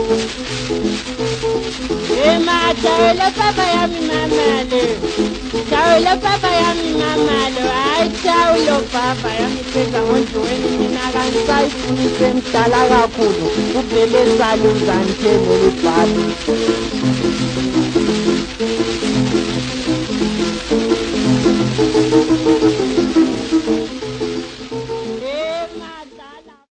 Ciao la papa yami mamalo. Ciao la papa yami mamalo. Ay ciao lo papa yami pesa ngonjweni mina kanisayifuna emdala kakhulu. Uvele salo uzanithengele ibhali.